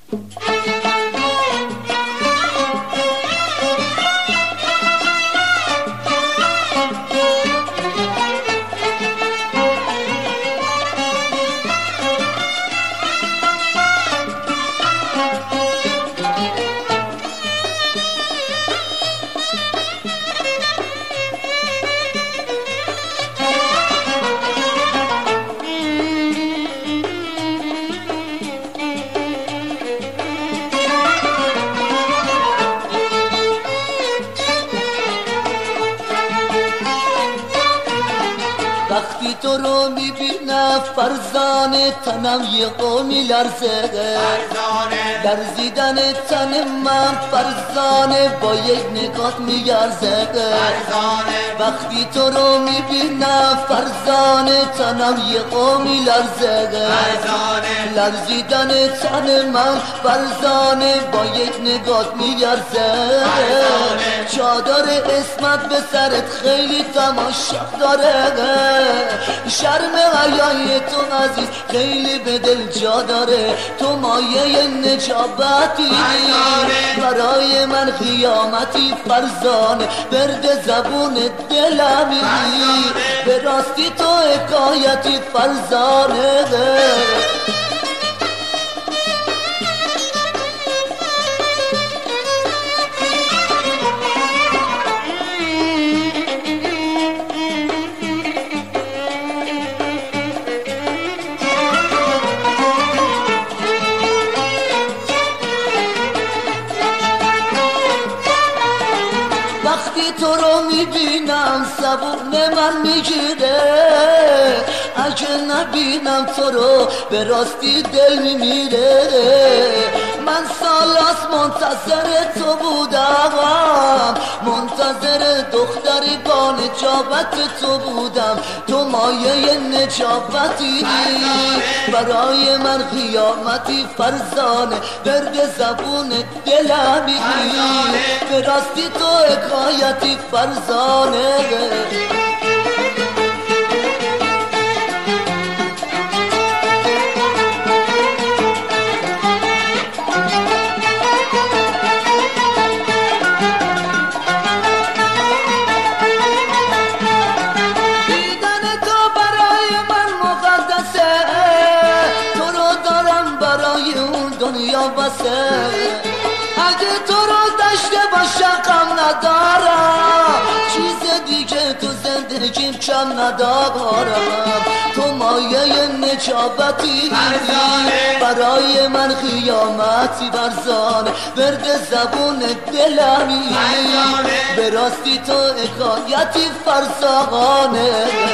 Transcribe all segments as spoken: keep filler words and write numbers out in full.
وقتی تو رو میبینم فرزانه تنم یه قومی لرزه، لرزیدن تن من فرزانه با یک نگاه میارزه. وقتی تو رو میبینم فرزانه تنم یه قومی لرزه، لرزیدن تن من فرزانه با یک نگاه میارزه. چادر اسمت به سرت خیلی تماشا داره، شرم حیای تو عزیز خیلی به دل جا داره. تو مایه نجابتی برای من قیامتی فرزانه، برد زبون دلمی به راستی تو حکایتی فرزانه. وقتی تو رو میبینم زبون من میگیره، اگه نبینم تو رو به راستی دل میمیره. من سالاس منتظر تو بودم، منتظر دختری با نجابت تو بودم. تو مایه نجابتی برای من قیامتی فرزانه، درد زبون دلمی به راستی تو حکایتی فرزانه. دنیا بسه اگه تو رو داشته باشم غم ندارم، چیز دیگه تو زندگیم کم ندارم. تو مایه نجابتی برای من قیامتی فرزانه، برد زبون دلمی به راستی تو حکایتی فرزانه.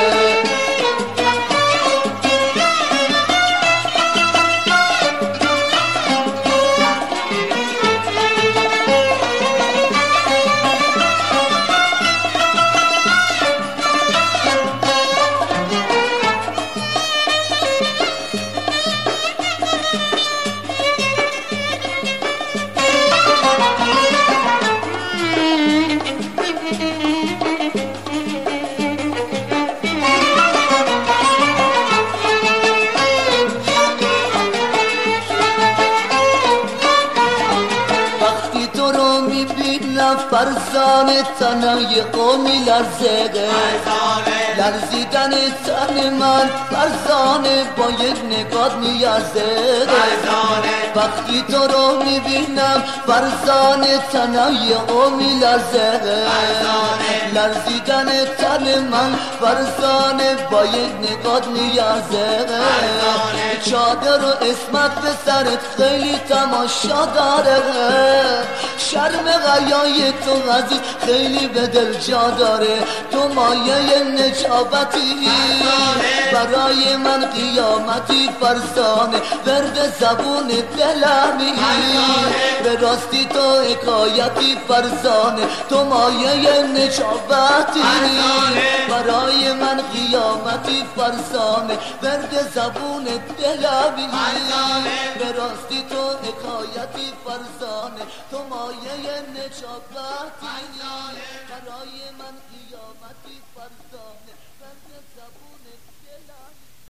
فرزانه تنم یه قومی لرزه، لرزیدن تن من فرزانه با یک نگاه میارزه. وقتی تو رو میبینم فرزانه تنم یه قومی لرزه، لرزیدن تن من فرزانه با یک نگاه میارزه. چادر و اسمت به سرت خیلی تماشا داره، شرم غیای تو عزیز خیلی به دل جا داره. تو مایه نجابتی برای من قیامتی فرزانه، برد زبون دلمی به راستی تو حکایتی فرزانه. تو مایه نجابتی برای من قیامتی فرزانه، برد زبون دلمی به راستی تو حکایتی فرزانه. تو مایه نجابتی برای من قیامتی فرزانه.